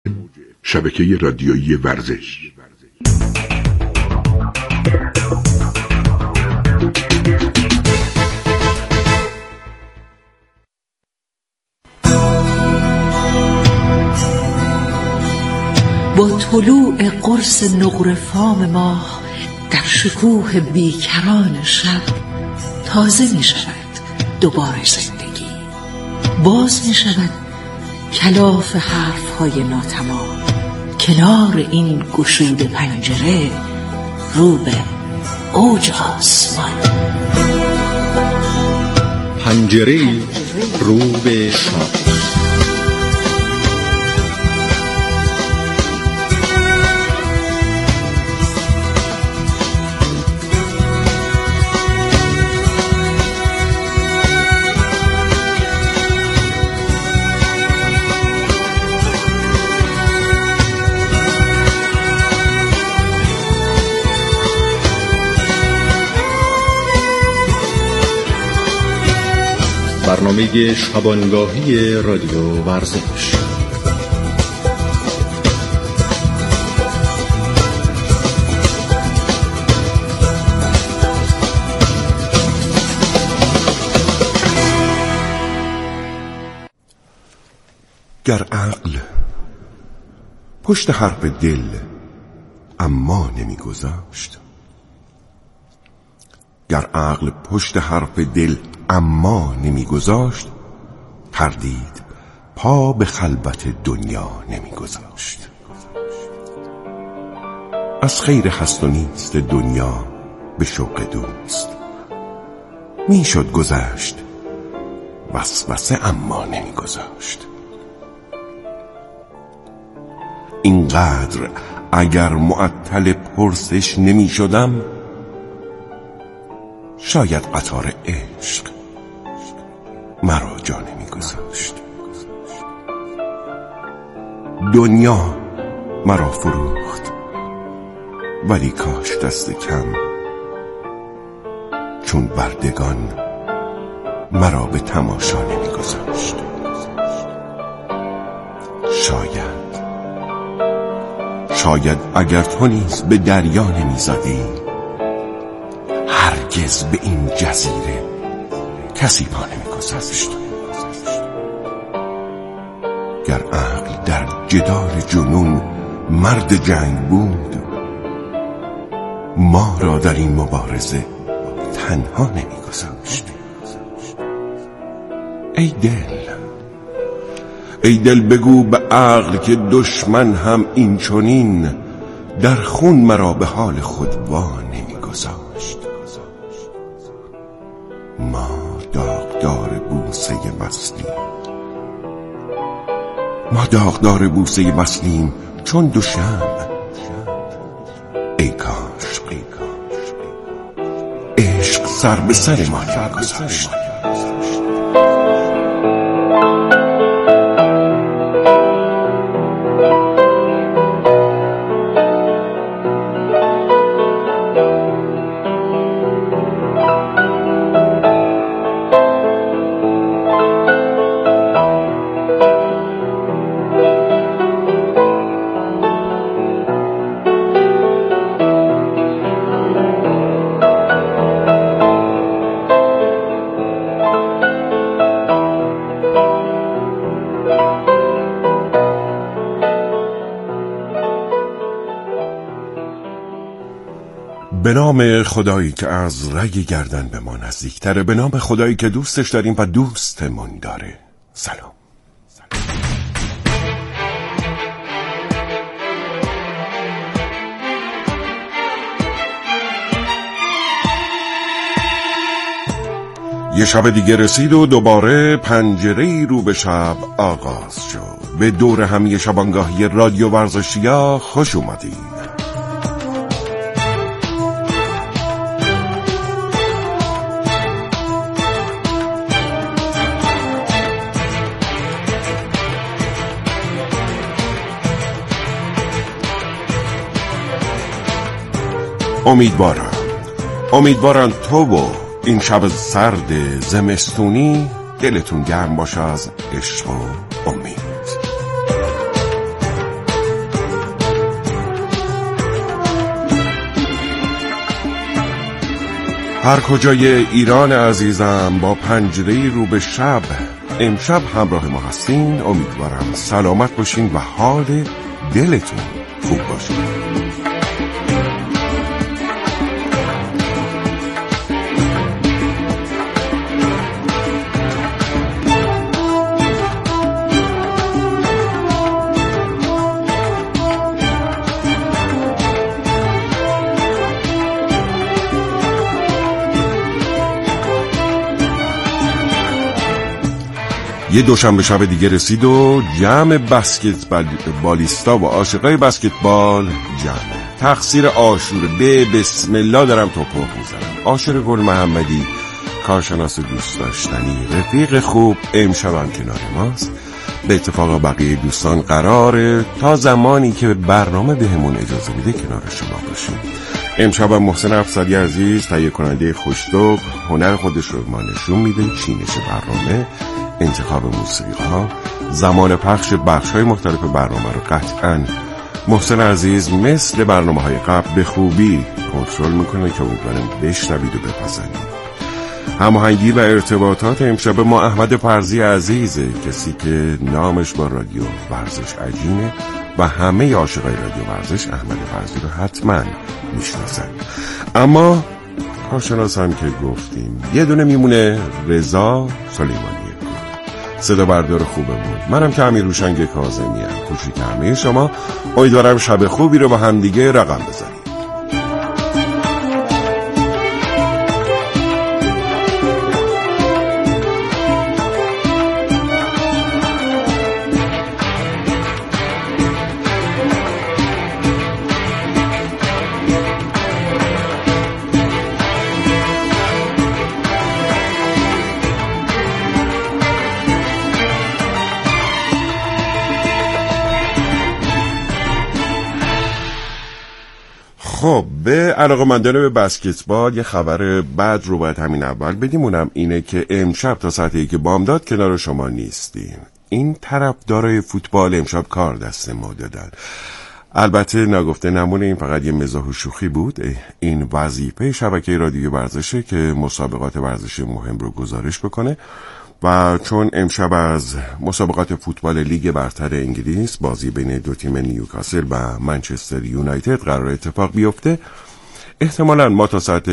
شبکه رادیویی ورزش. با طلوع قرص نقره فام ماه در شکوه بیکران شب تازه می شود دوباره زندگی، باز می شود کلاف حرفهای ناتمام، کنار این گشوده پنجره رو به اوج آسمان، پنجره رو به شب. برنامه شبانگاهی رادیو ورزش. گر عقل پشت حرف دل اما نمیگذاشت، گر عقل پشت حرف دل اما نمیگذاشت، تردید پا به خلوت دنیا نمیگذاشت. از خیر هست و نیست دنیا به شوق دوست، میشد گذشت وسوسه اما نمیگذاشت. اینقدر اگر معطل پرسش نمیشدم، شاید قطار عشق مرا جا نمیگذاشت. دنیا مرا فروخت، ولی کاش دست کم، چون بردگان مرا به تماشا نمیگذاشت. شاید اگر تو نیز به دریا نمیزدی، هرگز به این جزیره کسی پا نمیگذاشت. گر عقل در جدال جنون مرد جنگ بود، ما را در این مبارزه تنها نمیگذاشت. ای دل بگو به عقل که دشمن هم این چنین، در خون مرا به حال خود وا نمیگذاشت. ما داغدار بوسه وصلیم چون دو شمع. ای کاش عشق سر به سر ما نمیگذاشت. به نام خدایی که از رگ گردن به ما نزدیکتره، به نام خدایی که دوستش داریم و دوستمون داره. سلام. یه شب دیگه رسید و دوباره پنجره رو به شب آغاز شد. به دور همی شبانگاهی رادیو ورزشیا خوش اومدید. امیدوارم تو و این شب سرد زمستونی دلتون گرم باشه از عشق و امید. هر کجای ایران عزیزم با پنجره رو به شب امشب همراه ما هستین. امیدوارم سلامت باشین و حال دلتون خوب باشه. یه دوشنبه شب دیگه رسید و جمع بسکتبالیستا و عاشقای بسکتبال جمع. تقصیر آشور به بسم الله دارم توپق میزنم. آشور گل محمدی، کارشناس دوست داشتنی، رفیق خوب، امشب هم کنار ماست. به اتفاق بقیه دوستان قراره تا زمانی که برنامه بهمون اجازه میده کنار شما باشیم. امشب هم محسن افسری عزیز تهیه کننده خوش‌ذوق هنر خودش رو ما نشون میده. چینش برنامه، انتخاب موسیقی ها، زمان پخش بخش های مختلف برنامه رو قطعاً محسن عزیز مثل برنامه های قبل به خوبی کنترل میکنه که امیدوارم بشنوید و بپسندید. هماهنگی و ارتباطات امشب ما احمد فرزی عزیزه، کسی که نامش با رادیو ورزش عجینه و همه عاشقای رادیو ورزش احمد فرزی رو حتما میشناسن. اما کارشناس هم که گفتیم یه دونه میمونه، رضا سلیمانی، صدا بردار خوبمون. منم که امیر روشنگ کاظمی ام. کوچیک همه شما، امیدوارم شب خوبی رو با هم دیگه رقم بزنیم. خب به علاقه‌مندان به بسکتبال یه خبر بد رو باید همین اول بدیم. اونم اینه که امشب تا ساعتی که بامداد کنار شما نیستیم. این طرفدارای فوتبال امشب کار دست ما دادن. البته نگفته نمونه، این فقط یه مزاح و شوخی بود. این وظیفه شبکه رادیو ورزشه که مسابقات ورزشی مهم رو گزارش بکنه و چون امشب از مسابقات فوتبال لیگ برتر انگلیس بازی بین دو تیم نیوکاسل و منچستر یونایتد قرار اتفاق بیفته، احتمالاً ما تا ساعت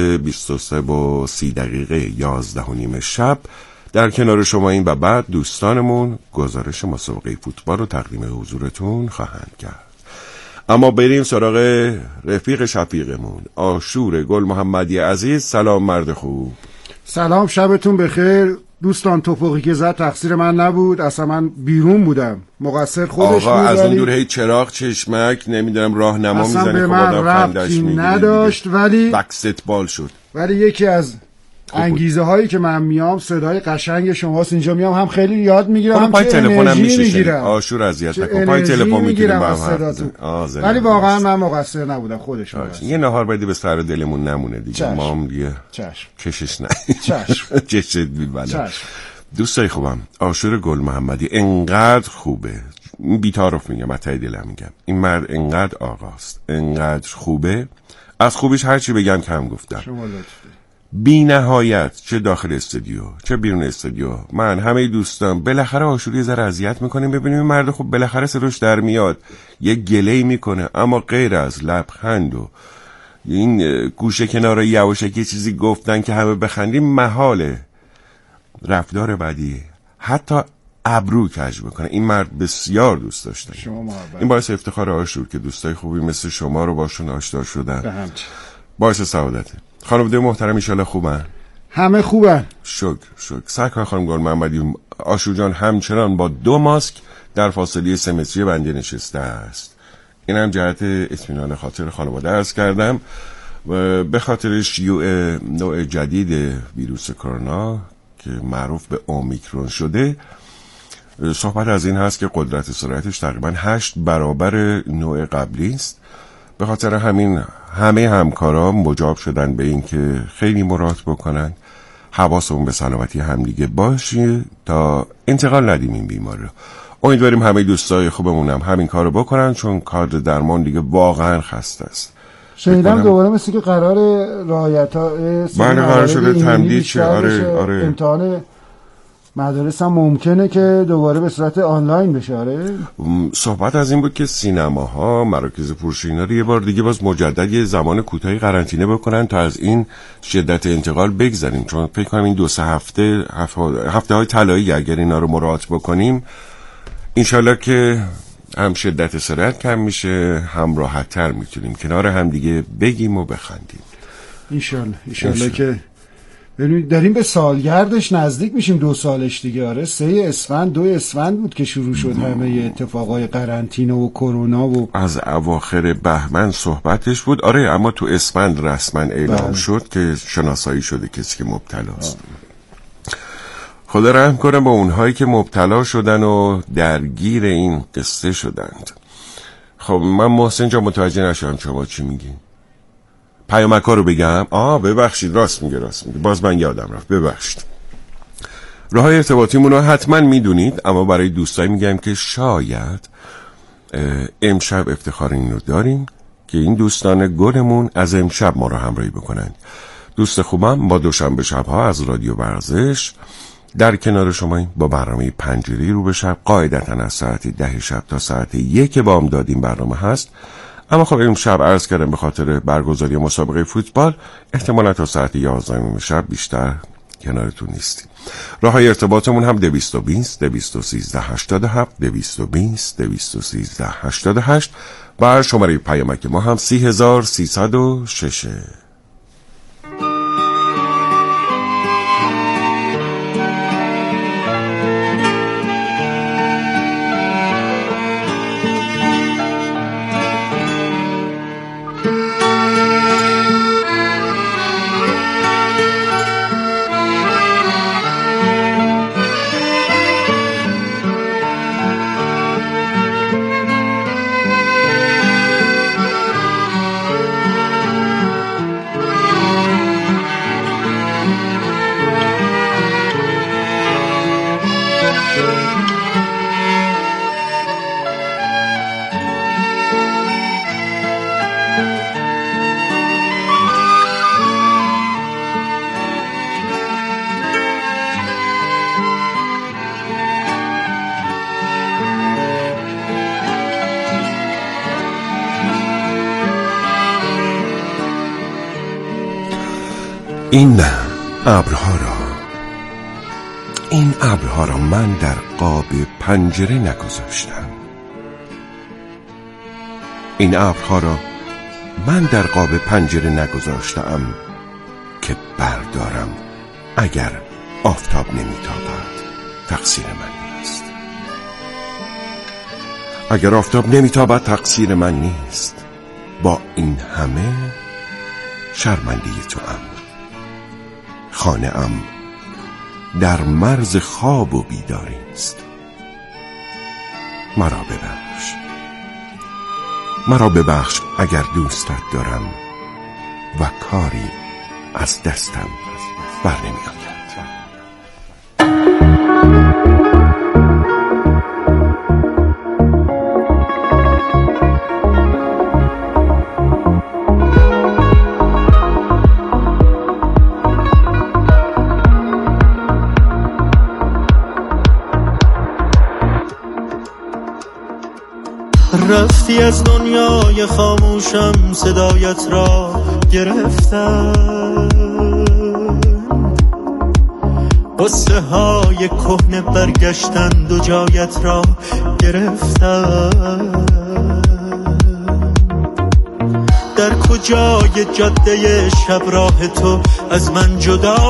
23:30 11:30 شب در کنار شما این و بعد دوستانمون گزارش مسابقه فوتبال رو تقدیم حضورتون خواهند کرد. اما بریم سراغ رفیق شفیقمون آشور گل محمدی عزیز. سلام مرد خوب. سلام، شبتون بخیر. دوستان توپقی که زد تقصیر من نبود، اصلا من بیرون بودم، مقصر خودش بود. از اون دور هی چراغ چشمک نمیدونم راهنما میزنه، اصلا به من ربطی نداشت، ولی بسکتبال شد. ولی یکی از انگیزه هایی که من میام صدای قشنگ شماست. اینجا میام هم خیلی یاد میگیرم، هم پای تلفنم میگیرم. آشور اذیت نکن، پای تلفن میگیرم ولی واقعا من مقصر نبودم، خودش یه نهار بدی به سر دلمون نمونه دیگه. ما هم دیگه کشش نه چشم. دوستای خوبم، آشور گل محمدی انقدر خوبه، بی‌تعارف میگم، از ته دلم میگم، این مرد انقدر آقاست، انقدر خوبه، از خوبیش هرچی بگم کم گفتم. بی نهایت، چه داخل استودیو چه بیرون استودیو. من همه دوستان بالاخره آشوری ذره اذیت میکنیم، ببینیم مرد خوب بالاخره صداش در میاد، یه گله‌ای میکنه، اما غیر از لبخند و این گوشه کنار یواشکی چیزی گفتن که همه بخندیم محاله. رفتار بدی، حتی ابرو کج میکنه. این مرد بسیار دوست داشتنی. این باعث افتخار آشور که دوستای خوبی مثل شما رو باشون آشنا شدن. باعث سعادته. خانواده محترم ایشالا خوبن؟ همه خوبن. شکر. سرکار خانم گل محمدی، آشور جان همچنان با 2 ماسک در فاصله 3 متری بنده نشسته است. این هم جهت اطمینان خاطر خانواده عرض کردم. به خاطر شیوع نوع جدید ویروس کرونا که معروف به اومیکرون شده، صحبت از این هست که قدرت سرایتش تقریبا 8 برابر نوع قبلی است. به خاطر همین همه همکارا مجاب شدن به این که خیلی مراعات بکنن، حواسمون به سلامتی همدیگه باشه تا انتقال ندیم این بیماری رو. امیدواریم همه دوستای خوبمون هم همین کارو بکنن، چون کادر درمان دیگه واقعا خسته است. شنیدم دوباره مثل که قرار رعایت ها بله قرار شده تمدید شه. آره. امتحان مدارس هم ممکنه که دوباره به صورت آنلاین بشه. آره صحبت از این بود که سینماها، مراکز فروشی اینا رو یه بار دیگه باز مجدد یه زمان کوتاهی قرنطینه بکنن تا از این شدت انتقال بگذریم، چون فکر کنم این 2-3 هفته های طلایی اگر اینا رو مراعات بکنیم انشالله که هم شدت سرعت کم میشه، هم راحت تر میتونیم کنار هم دیگه بگیم و بخندیم. انشالله که داریم به سالگردش نزدیک میشیم. 2 سالش دیگه. آره 3 اسفند 2 اسفند بود که شروع شد همه اتفاقای قرنطینه و کرونا و از اواخر بهمن صحبتش بود. آره اما تو اسفند رسما اعلام شد که شناسایی شده کسی که مبتلاست. خدا رحم کنه با اونهایی که مبتلا شدن و درگیر این قصه شدند. خب من محسن جا متوجه نشدم شما چی میگی؟ پیامک‌ها رو بگم؟ ببخشید راست میگه باز من یادم رفت، ببخشید. راه‌های ارتباطیمون رو حتما میدونید، اما برای دوستایی میگم که شاید امشب افتخار این رو داریم که این دوستان گلمون از امشب ما رو همراهی بکنند. دوست خوبم با دوشنبه شب‌ها از رادیو ورزش در کنار شما با برنامه پنجره رو به شب، قاعدتاً از ساعت 10 شب تا ساعت 1 بامداد این برنامه هست. اما خب امشب عرض کردم به خاطر برگزاری مسابقه فوتبال احتمالا تا ساعت 11 شب بیشتر کنارتون نیستیم. راه‌های ارتباطمون هم 220 213 87 220 213 88 و شماره پیامک ما هم 30306. این ابرها را من در قاب پنجره نگذاشتم. این ابرها را من در قاب پنجره نگذاشتم که بردارم. اگر آفتاب نمیتابد تقصیر من نیست. اگر آفتاب نمیتابد تقصیر من نیست. با این همه شرمنده توام. خانه ام در مرز خواب و بیداری است. مرا ببخش اگر دوستت دارم و کاری از دستم بر نمی‌آید. رفتی از دنیای خاموشم، صدایت را گرفتم. قصه های کهنه برگشتند و جایت را گرفتم. در کجای جاده شب راه تو از من جدا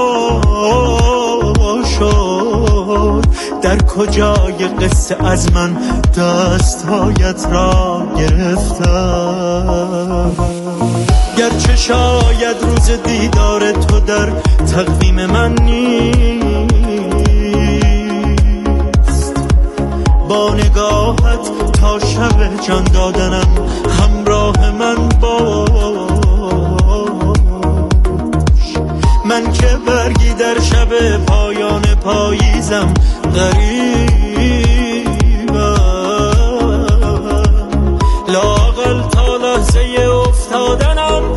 شد؟ در کجای قصه از من دستهایت را گرفتم. گرچه شاید روز دیدار تو در تقویم من نیست، با نگاهت تا شب جان دادنم همراه من باش. من که برگی در شب پایان پاییزم غریبم، لااقل تا لحظه افتادنم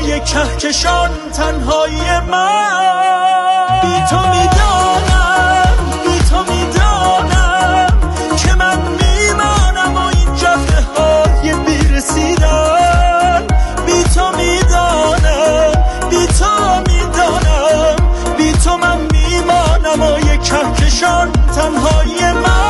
نمای کهکشان تنهایی من. بی تو میدانم، بی تو میدانم که من میمانم و این جاده های بیرسیدن. بی تو میدانم، بی تو میدانم، بی تو من میمانم و یک کهکشان تنهایی من.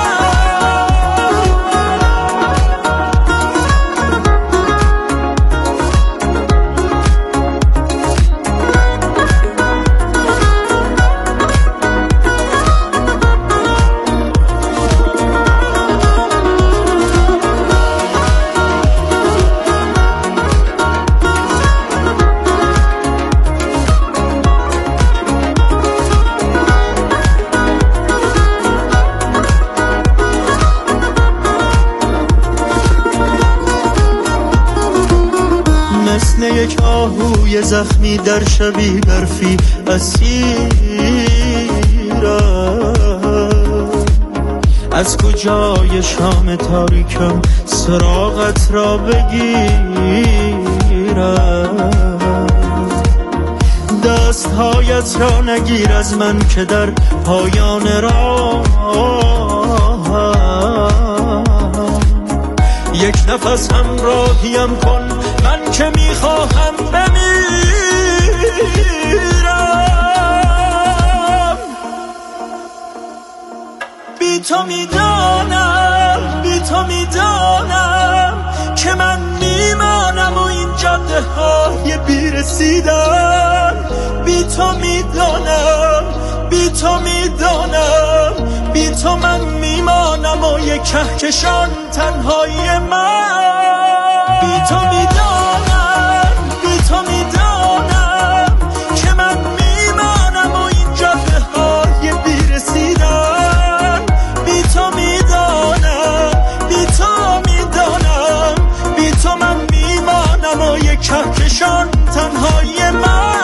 مثل یک آهوی زخمی در شبی برفی اسیرم. از کجای شام تاریکم سراغت را بگیرم. دستهایت را نگیر از من که در پایان راهم یک نفس همراهیم کن، من که میخواهم بمیرم. بی تو میدانم، بی تو میدانم که من میمانم و این جاده های بیرسیدن. بی تو میدانم، بی تو میدانم، بی تو من میمانم و یک کهکشان تنهایی من. بی تو میدانم، بی تو میدانم که من میمانم و این جاده های بیرسیدن. بی تو میدانم، بی تو میدانم، بی تو من میمانم و یک کهکشان تنهایی من.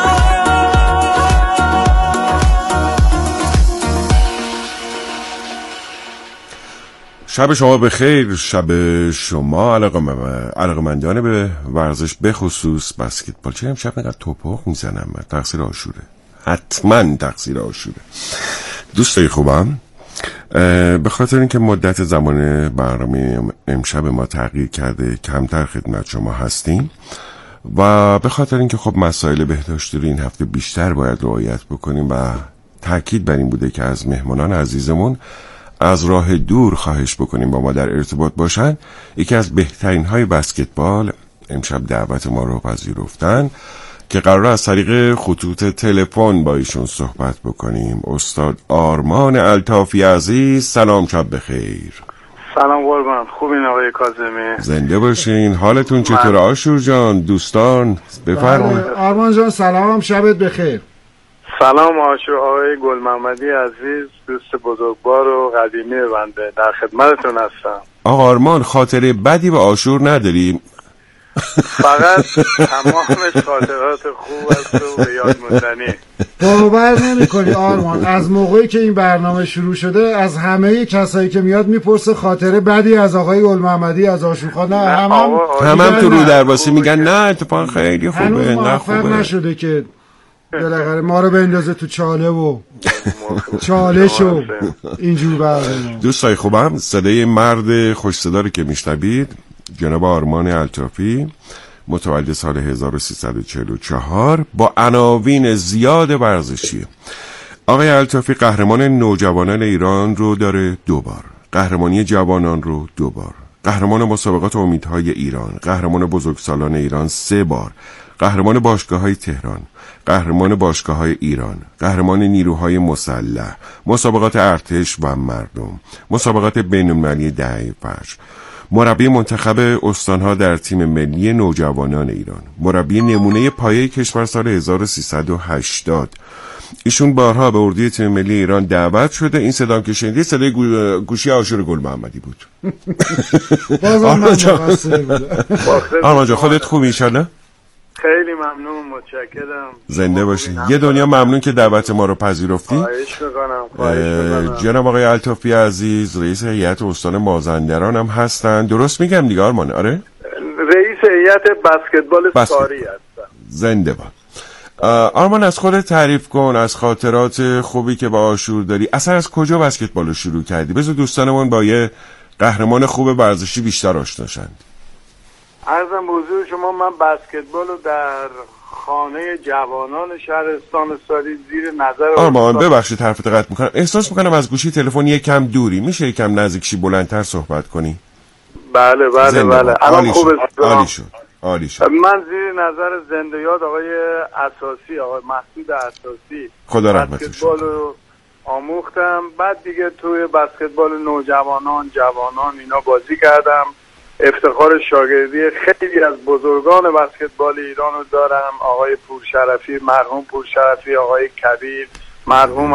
شب شما بخیر، شب شما علاقمندان به ورزش به خصوص بسکتبال. چرا امشب اینقدر توپخ میزنم؟ تقصیر آشوره، حتما تقصیر آشوره. دوستای خوبم، به خاطر اینکه مدت زمان برنامه امشب ما تغییر کرده کمتر خدمت شما هستیم و به خاطر اینکه خب مسائل بهداشتی رو این هفته بیشتر باید رعایت بکنیم و تاکید بر این بوده که از مهمانان عزیزمون از راه دور خواهش بکنیم با ما در ارتباط باشن، یکی از بهترین های بسکتبال امشب دعوت ما رو پذیرفتن که قراره از طریق خطوط تلفن با ایشون صحبت بکنیم. استاد آرمان الطافی عزیز، سلام، شب بخیر. سلام قربان، خوبین آقای کاظمی؟ زنده باشین. حالتون چطور آشور جان؟ دوستان بفرمایید. آرمان جان سلام، شبت بخیر. سلام آشور آقای گل محمدی عزیز، دوست بزرگوار و قدیمی بنده، در خدمتتون هستم. آقا آرمان، خاطره بدی به آشور نداریم؟ فقط تمامش خاطرات خوب است و به یاد موندنی. باور نمی‌کنی آرمان، از موقعی که این برنامه شروع شده از همه کسایی که میاد میپرسه خاطره بدی از آقای گل محمدی از آشورخان. همم تو رو درواسی میگن نه اتفاقا خیلی خوبه. نه موفق نشده که بالاخره ما رو بندازه تو چاله و چالش و اینجور برنامه. دوستای خوبم، صدای مرد خوش صدا رو که میشنوید جناب آرمان الطافی، متولد سال 1344، با عناوین زیاد ورزشی. آقای الطافی قهرمان نوجوانان ایران رو داره 2 بار، قهرمانی جوانان رو 2 بار، قهرمان مسابقات امیدهای ایران، قهرمان بزرگسالان ایران 3 بار، قهرمان باشگاه‌های تهران، قهرمان باشگاه‌های ایران، قهرمان نیروهای مسلح، مسابقات ارتش و مردم، مسابقات بین‌المللی 10 فجر، مربی منتخب استانها در تیم ملی نوجوانان ایران، مربی نمونه پایه کشور سال 1380. ایشون بارها به اردوی تیم ملی ایران دعوت شده. این صدا که شنیدید صدای گوشی آشور گل محمدی بود. آرمان جان خودت خوبی انشالله؟ خیلی ممنون، متشکرم. زنده باشی. یه دنیا ممنون که دعوت ما رو پذیرفتی. خواهش میکنم. جناب آقای الطافی عزیز رئیس هیئت استان مازندران هم هستن، درست میگم دیگه آرمان؟ آره، رئیس هیئت بسکتبال ساری هستن. زنده باد. آرمان از خودت تعریف کن، از خاطرات خوبی که با آشور داری. اصلا از کجا بسکتبال رو شروع کردی؟ بذار دوستانمون با یه قهرمان خوب ورزشی بیشتر آشناشند. عرضم به حضور شما، من بسکتبال رو در خانه جوانان شهرستان ساری زیر نظر آرمان ببخشید حرفت قطع میکنم، احساس میکنم از گوشی تلفن یکم دوری، میشه یکم نزدیکشی بلندتر صحبت کنی؟ بله الان خوبه. عالی شد. من زیر نظر زنده یاد آقای اساسی، آقای مسعود اساسی، خدا رحمتش بسکتبال رو آموختم. بعد دیگه توی بسکتبال نوجوانان، جوانان اینا بازی کردم. افتخار شاگردی خیلی از بزرگان بسکتبال ایران رو دارم. آقای پورشرفی، مرحوم پورشرفی، آقای کبیر، مرحوم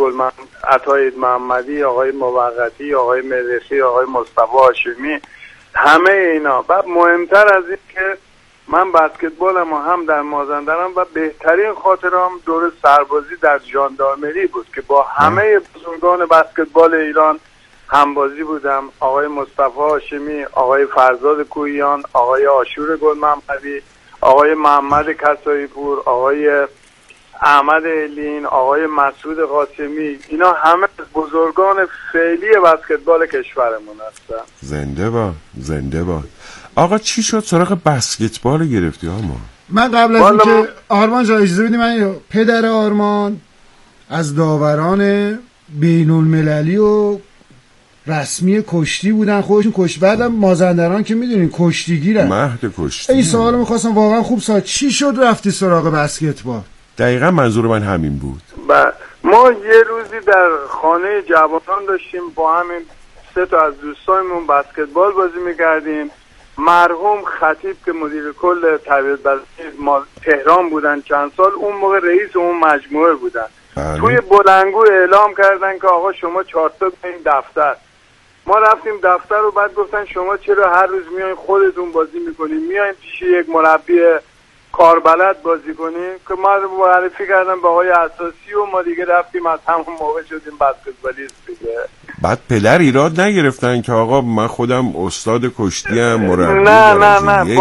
عطا محمدی، آقای موقتی، آقای مدرسی، آقای مصطفی هاشمی، همه اینا. بعد مهمتر از این که من بسکتبالم هم در مازندران و بهترین خاطرم دور سربازی در ژاندارمری بود که با همه بزرگان بسکتبال ایران همبازی بودم. آقای مصطفی هاشمی، آقای فرزاد کویان، آقای آشور گلمحمدی، آقای محمد کسایی پور، آقای احمد علین، آقای مسعود قاسمی، اینا همه بزرگان فعلی بسکتبال کشورمون هستن. زنده باد. آقا چی شد سراغ بسکتبال گرفتی آرمان؟ من قبل از اینکه آرمان جا اجازه بدی، من پدر آرمان از داوران بین المللی و رسمی کشتی بودن، خودشون کشتی. بعدم مازندران که میدونین کشتیگیرن، مهد کشتی. این سوالو میخواستم واقعا خوب چی شد رفتی سراغ بسکتبال؟ دقیقا منظور من همین بود. ما یه روزی در خانه جوانان داشتیم با همین 3 تا از دوستانمون بسکتبال بازی میکردیم. مرحوم خطیب که مدیر کل تربیت بدنی ما تهران بودن چند سال، اون موقع رئیس اون مجموعه بودن. توی بلندگو اعلام کردن که آقا شما 4 تا برین دفتر. ما رفتیم دفتر و بعد گفتن شما چرا هر روز میایین خودتون بازی میکنین، میایین پیش یک مربی کاربلد بازی کنین؟ که ما معرفی کردم به آقای اساسی و ما دیگه رفتیم، از همون موقع شدیم بسکتبالیست دیگه. بعد پدر ایراد نگرفتن که آقا من خودم استاد کشتیم، مربی؟ نه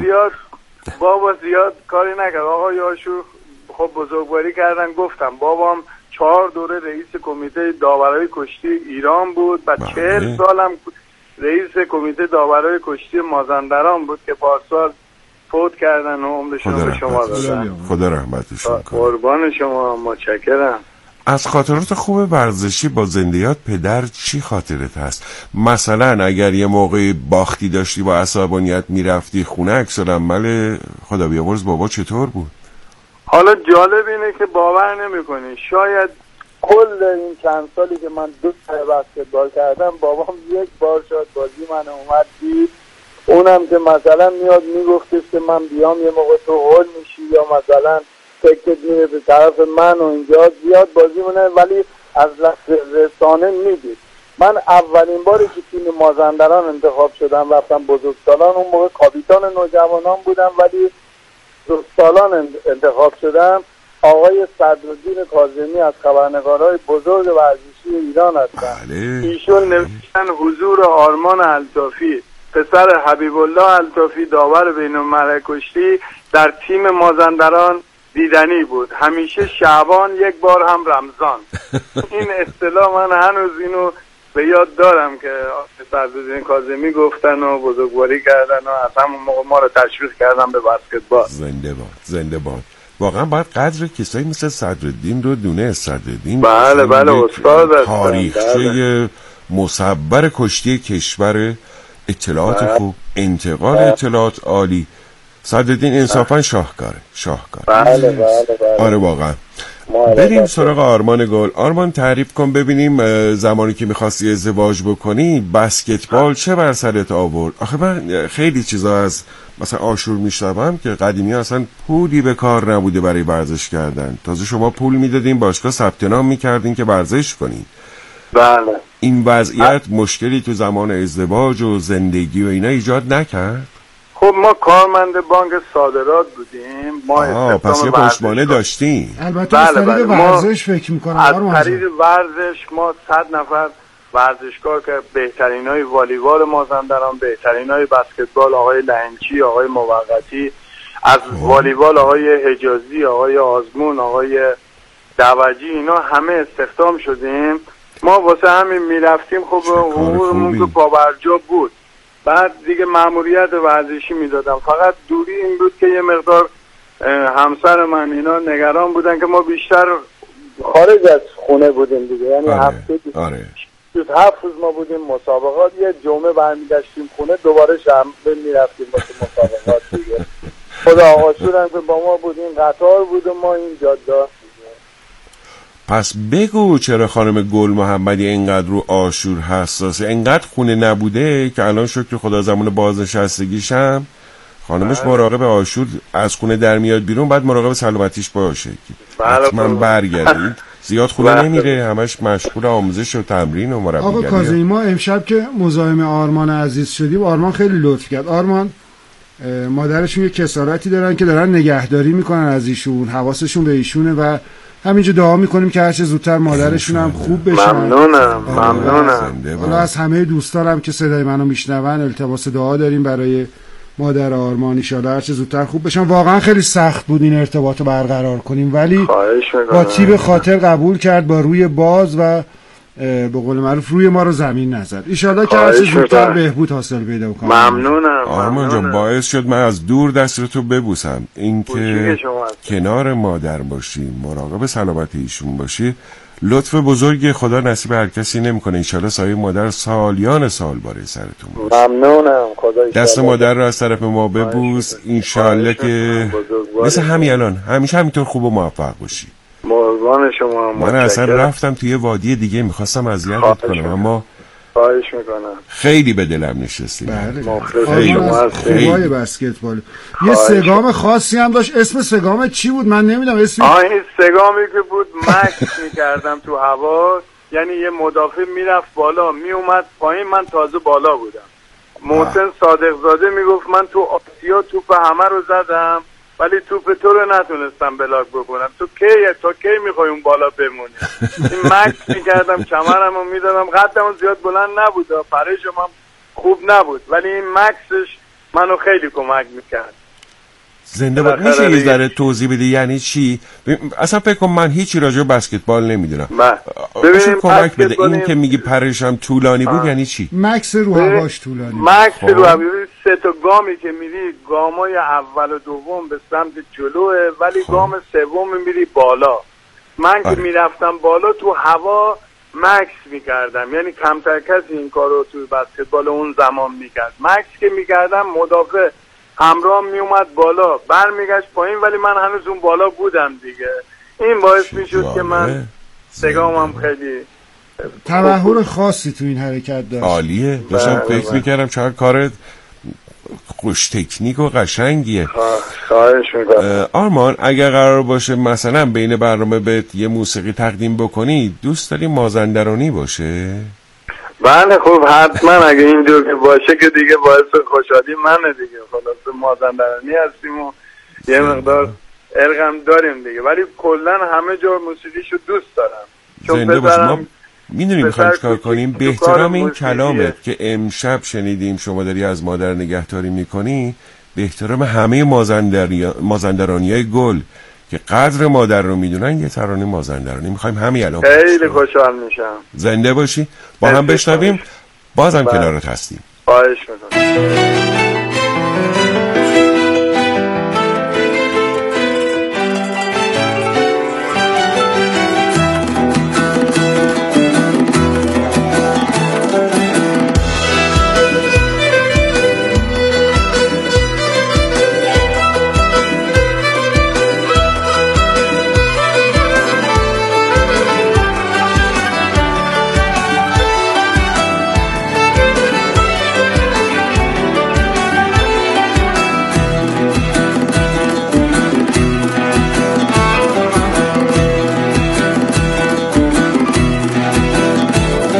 بابا زیاد کاری نکرد. آقا یاشور خب بزرگواری کردن. گفتم بابام 4 دوره رئیس کمیته داورای کشتی ایران بود و 40 سالم رئیس کمیته داورای کشتی مازندران بود که پارسال فوت کردن و عمرشون به شما دادن. خدا رحمتشون کنه. قربان شما، متشکرم. از خاطرات خوب ورزشی با زندیات پدر چی خاطرت هست؟ مثلا اگر یه موقعی باختی داشتی با عصبانیت میرفتی خونه، عکس العمل خدا بیامرز بابا چطور بود؟ حالا جالب اینه که باور نمی‌کنی، شاید کل این چند سالی که من 2 سال بسکتبال کردم بابام یک بار شاید بازی من اومد دید، اونم که مثلا میاد میگفتش که من بیام یه موقع تو هول میشی یا مثلا فکرت میره به طرف من و اینجا زیاد بازی منه، ولی از رسانه میدید. من اولین باری که تیم مازندران انتخاب شدم رفتم بزرگسالان، اون موقع کاپیتان نوجوانان بودم ولی بزرگسالان انتخاب شدم. آقای صدرالدین کاظمی از خبرنگارهای بزرگ ورزشی ایران هستن. ایشون نوشتن حضور آرمان الطافی پسر حبیب الله الطافی داور بین الملل کشتی در تیم مازندران دیدنی بود، همیشه شعبان یک بار هم رمضان. این اصطلاح من هنوز اینو به یاد دارم که صدرالدین کاظمی گفتن و بزرگواری کردن و از همون موقع ما رو تشویق کردن به بسکتبال. زنده باد. واقعا باید قدر کسایی مثل صدرالدین رو دونه. صدرالدین بله استاد تاریخچه مصبر کشتی کشور، اطلاعات خوب، انتقال اطلاعات عالی. صدرالدین انصافا شاهکاره. بله. آره واقعا. بریم سراغ آرمان گل. آرمان تعریف کن ببینیم زمانی که میخواستی ازدواج بکنی بسکتبال چه بر سرت آورد؟ آخه من خیلی چیزا از مثلا آشور میشنوم که قدیمی اصلا پولی به کار نبوده برای ورزش کردن، تازه شما پول میدادین باشگاه ثبت نام میکردین که ورزش کنین. بله. این وضعیت مشکلی تو زمان ازدواج و زندگی و اینا ایجاد نکرد؟ خب ما کارمند بانک صادرات بودیم، ما پس یه پشتوانه داشتیم. البته از طریق ورزش فکر میکنم. از طریق ورزش ما 100 نفر ورزشکار که بهترینای والیبال مازندران، بهترینای بسکتبال، آقای لنچی، آقای موقتی، از والیبال آقای حجازی، آقای آزمون، آقای دعوجی، اینا همه استخدام شدیم. ما واسه همین میرفتیم، خب امورمون که پابرجا بود. بعد دیگه مأموریت ورزشی میدادم، فقط دوری این بود که یه مقدار همسر من اینا نگران بودن که ما بیشتر خارج از خونه بودیم دیگه، یعنی هفته 7 روز ما بودیم مسابقات، یه جمعه برمیگشتیم خونه، دوباره شنبه میرفتیم واسه مسابقات دیگه. خدا آقاشورم که با ما بودیم، قطار بود و ما این جاده. پس بگو چرا خانم گل محمدی اینقدر رو آشور حساسه؟ اینقدر خونه نبوده که الان شکر خدا زمان بازنشستگیشم خانمش مراقب آشور از خونه در میاد بیرون، بعد مراقب سلامتیش باشه. حتما برگردید. زیاد خونه نمیره، همش مشغول آموزش و تمرین و مربیگری. آقا کاظمی، ما امشب که مزاحم آرمان عزیز شدیم، آرمان خیلی لطف کرد. آرمان مادرشون یه کسالتی دارن که دارن نگهداری میکنن از ایشون، حواسشون به ایشونه و همینجا دعا میکنیم که هرچه زودتر مادرشون هم خوب بشن. ممنونم. حالا از همه دوستانم که صدای منو میشنون التماس دعا داریم برای مادر آرمان، ان شاءالله هرچه زودتر خوب بشن. واقعا خیلی سخت بود این ارتباطو برقرار کنیم، ولی با تیب خاطر قبول کرد، با روی باز و به قول معروف روی ما رو زمین نزد. ان شاءالله که هرچه زودتر بهبود حاصل پیدا کنیم. ممنونم. آرمان جان باعث شد من از دور دستتو ببوسم. اینکه کنار مادر باشی، مراقب سلامت ایشون باشی، لطف بزرگی خدا نصیب هر کسی نمیکنه. ان شاءالله سایه مادر سالیان سال باره سرتون باشه. ممنونم. خدا دست مادر رو از طرف ما ببوس. ان شاءالله که مثل همین الان همیشه همینطور خوب و موفق باشی. قربان شما. من اصلا رفتم توی وادی دیگه، میخواستم اذیتت کنم اما خواهش میکنم. خیلی به دلم نشستی. خیلی بسکتبال. یه سگام خاصی هم داشت، اسم سگام چی بود من نمیدونم اسم. این سگامی که بود مکس میکردم تو هوا، یعنی یه مدافع میرفت بالا میومد پایین، من تازه بالا بودم. محسن صادق زاده میگفت من تو آسیا توپ همه رو زدم ولی توپ تو رو نتونستم بلاک بکنم. تو کی میخوای اون بالا بمونی؟ این مکس میکردم، کمرم رو میدادم، قدم زیاد بلند نبود، پرشم هم خوب نبود، ولی این مکسش منو خیلی کمک میکرد. زنده باد. میشه یه ذره توضیح بدی یعنی چی؟ اصلا فکر کنم من هیچی راجع به بسکتبال نمیدونم. ببینیم کمک بده. این که میگی پرشم طولانی بود یعنی چی؟ مکس رو هواش طولانی. مکس رو هواش 3 تا گامی که میری، گامای اول و دوم به سمت جلوه، ولی گام سوم میری بالا. من که میرفتم بالا تو هوا مکس میکردم، یعنی کمتر کسی این کارو تو بسکتبال اون زمان میکرد. مکس که میکردم مدافع همراه میومد بالا، برمیگشت پایین، ولی من هنوز اون بالا بودم دیگه. این باعث میشد که من سگامم خیلی تبحر خاصی تو این حرکت داشت. عالیه. داشتم فکر میکردم چقدر کارت خوش تکنیک و قشنگیه. خواهش میکنم. آرمان اگر قرار باشه مثلا بین برنامه بهت یه موسیقی تقدیم بکنی، دوست داری مازندرانی باشه؟ بله خب حتما، اگه اینجور که باشه که دیگه باعث خوشحالی منه دیگه. خلاص مازندرانی هستیم و یه مقدار ارغم داریم دیگه، ولی کلا همه جا موسیقیشو دوست دارم. زنده باش. ما میدونیم میخوایم چکار کنیم. به احترام این کلامت که امشب شنیدیم شما داری از مادر نگهداری میکنی، به احترام همه مازندرانی های گل که قدر مادر رو میدونن، یه ترانه مازندرانی میخوایم همین الان. خیلی خوشحال میشم. زنده باشی. با هم بشنویم. بازم کنارت هستیم. خواهش میکنم.